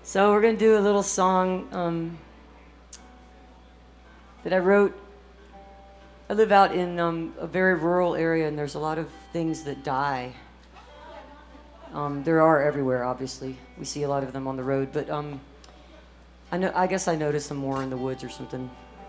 So we're gonna do a little song that I wrote. I live out in a very rural area, and there's a lot of things that die. There are everywhere, obviously. We see a lot of them on the road, but I guess I notice them more in the woods or something.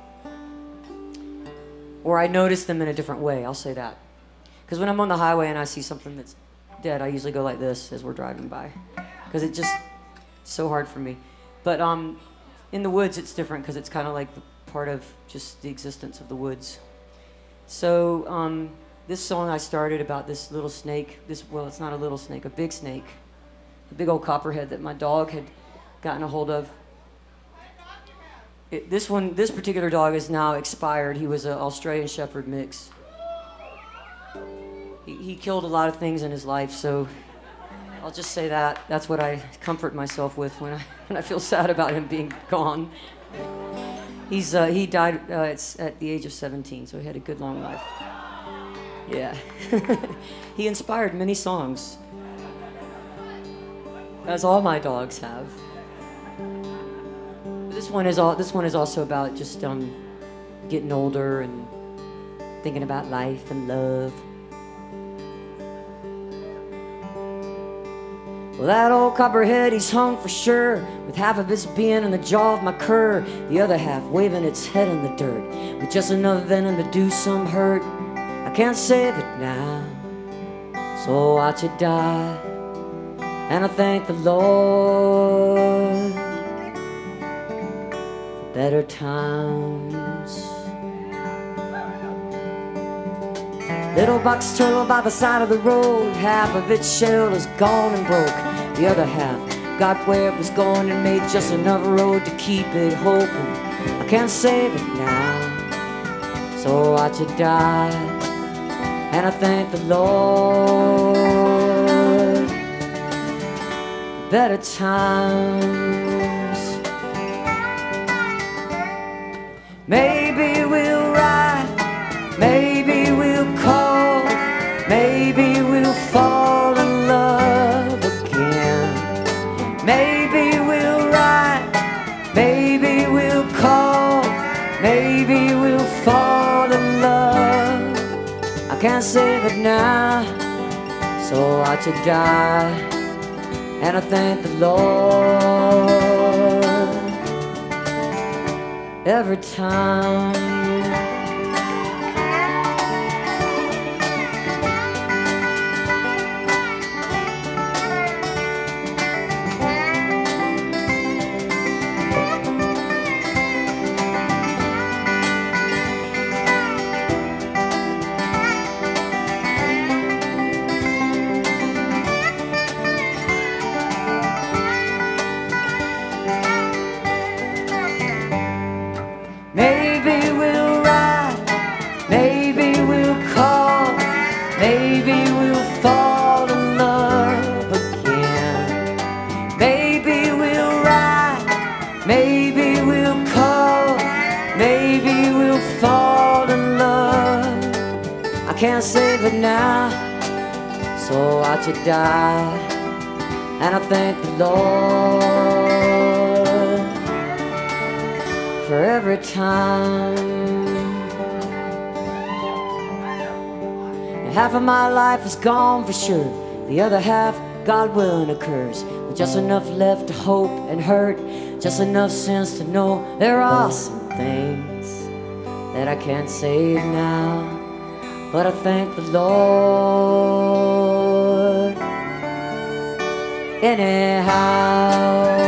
Or I notice them in a different way, I'll say that. Because when I'm on the highway and I see something that's dead, I usually go like this as we're driving by. Because it's just so hard for me. But in the woods, it's different because it's kind of like the part of just the existence of the woods. So this song I started about this little snake, well, it's not a little snake, a big snake, a big old copperhead that my dog had gotten a hold of. This particular dog is now expired. He was an Australian Shepherd mix. He killed a lot of things in his life, so I'll just say that. That's what I comfort myself with when I feel sad about him being gone. He died at the age of 17, so he had a good long life. Yeah. He inspired many songs, as all my dogs have. This one is also about just getting older and thinking about life and love. Well, that old copperhead, he's hung for sure, with half of its being in the jaw of my cur, the other half waving its head in the dirt, with just enough venom to do some hurt. I can't save it now, so I'll watch it die, and I thank the Lord for better times. Little box turtle by the side of the road, half of its shell is gone and broke, the other half got where it was going and made just enough road to keep it hoping. I can't save it now, so watch it die, and I thank the Lord for better times. Maybe we'll ride, maybe we'll call, maybe we'll fall in love again. Maybe we'll ride, maybe we'll call, maybe we'll fall in love. I can't save it now, so watch it die, and I thank the Lord every time. Maybe we'll ride, maybe we'll call, maybe we'll fall in love again. Maybe we'll ride, maybe we'll call, maybe we'll fall in love. I can't save it now, so watch it die, and I thank the Lord for every time. Now, half of my life is gone for sure, the other half, God willing, occurs, with just enough left to hope and hurt, just enough sense to know there are some things that I can't save now, but I thank the Lord anyhow.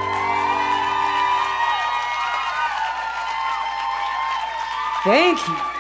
Thank you.